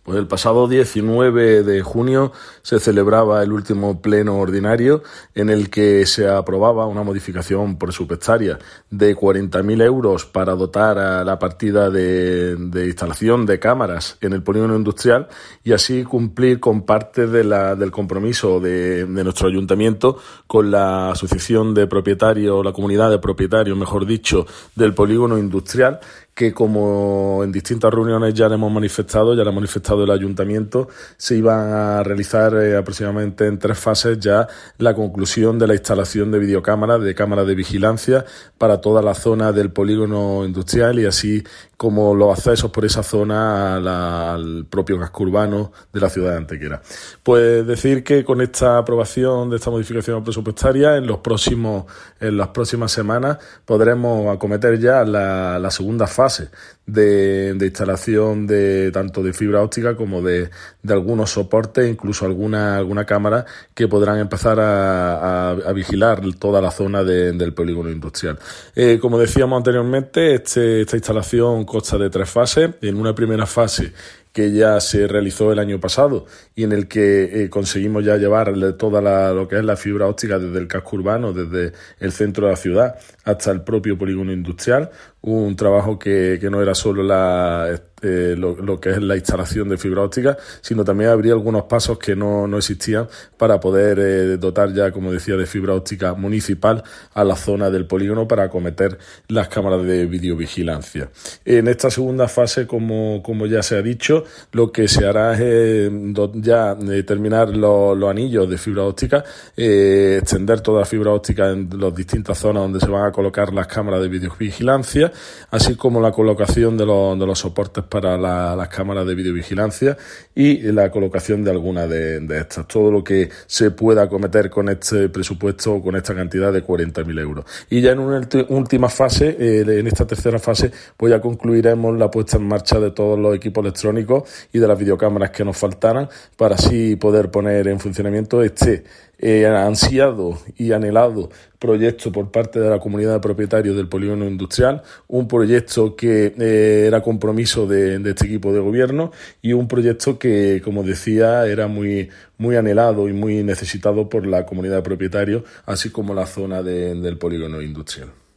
Pues el pasado 19 de junio se celebraba el último pleno ordinario en el que se aprobaba una modificación presupuestaria de 40.000 euros para dotar a la partida de instalación de cámaras en el polígono industrial y así cumplir con parte del compromiso de nuestro ayuntamiento con la asociación de propietarios, la comunidad de propietarios, mejor dicho, del polígono industrial, que como en distintas reuniones ya le hemos manifestado, ya le ha manifestado el ayuntamiento, se iban a realizar aproximadamente en 3 fases ya la conclusión de la instalación de videocámaras, de cámaras de vigilancia para toda la zona del polígono industrial y así como los accesos por esa zona al propio casco urbano de la ciudad de Antequera. Pues decir que con esta aprobación de esta modificación presupuestaria en las próximas semanas podremos acometer ya la segunda fase de instalación de tanto de fibra óptica como de algunos soportes, incluso alguna cámara que podrán empezar a vigilar toda la zona del polígono industrial. Como decíamos anteriormente, esta instalación consta de 3 fases. En una primera fase que ya se realizó el año pasado y en el que conseguimos ya llevar toda lo que es la fibra óptica desde el casco urbano, desde el centro de la ciudad hasta el propio polígono industrial, un trabajo que no era solo lo que es la instalación de fibra óptica, sino también habría algunos pasos que no existían para poder dotar ya, como decía, de fibra óptica municipal a la zona del polígono para acometer las cámaras de videovigilancia. En esta segunda fase, como ya se ha dicho, lo que se hará es terminar los anillos de fibra óptica, extender toda la fibra óptica en las distintas zonas donde se van a colocar las cámaras de videovigilancia, así como la colocación de los soportes para las cámaras de videovigilancia y la colocación de algunas de estas. Todo lo que se pueda acometer con este presupuesto, con esta cantidad de 40.000 euros. Y ya en una última fase, en esta tercera fase, pues ya concluiremos la puesta en marcha de todos los equipos electrónicos y de las videocámaras que nos faltaran para así poder poner en funcionamiento este ansiado y anhelado proyecto por parte de la comunidad de propietarios del polígono industrial, un proyecto que era compromiso de este equipo de gobierno y un proyecto que, como decía, era muy anhelado y muy necesitado por la comunidad de propietarios, así como la zona del polígono industrial.